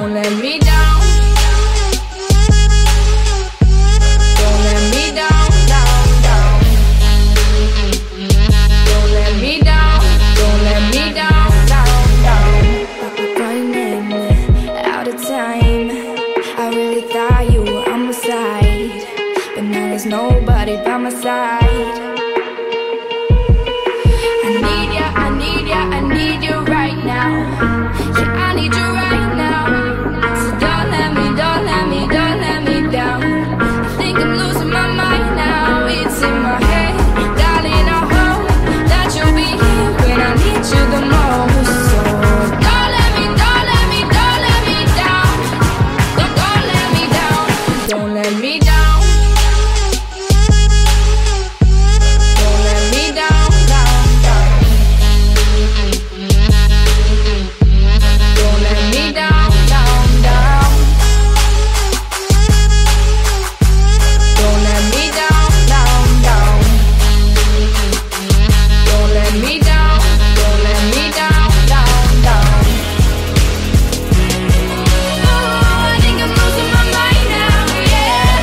Don't let me down. Don't let me down, down, down. Don't let me down. Don't let me down, down, down. Running out of time. I really thought you were on my side, but now there's nobody by my side. I need ya, I need ya, I need you right now. Yeah, I need you right now. So don't let me, don't let me, don't let me down. I think I'm losing my mind now. It's in my head, darling, I hope that you'll be here when I need you the most. So don't let me, don't let me, don't let me down. Don't let me down. Don't let me down. Don't let me down, down, down. Don't let me down, down, down. Don't let me down, down, down. Don't let me down, don't let me down, down, down. Oh, I think I'm losing my mind now, yeah.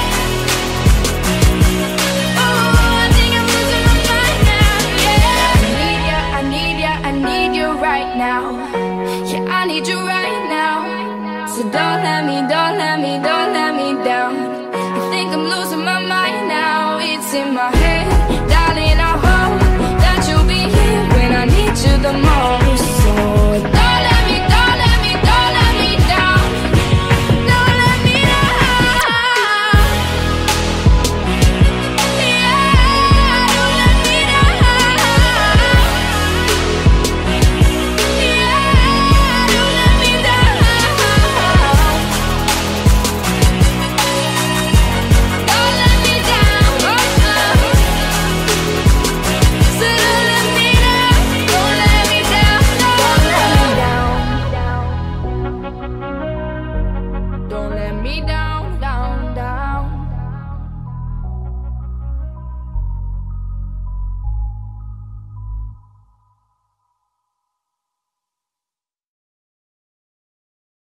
Oh, I think I'm losing my mind now, yeah. I need ya, I need ya, I need you right now. Yeah, I need you right now. So don't let me, don't let me, don't let me down. I think I'm losing my mind now. It's in my head, darling, I hope that you'll be here when I need you the most. So don't let me, don't let me, don't let me down. Don't let me down. Yeah, don't let me down. Yeah, don't let me down. Don't let me down. So don't let me down. Don't let me down. Don't let me down. Don't let me down.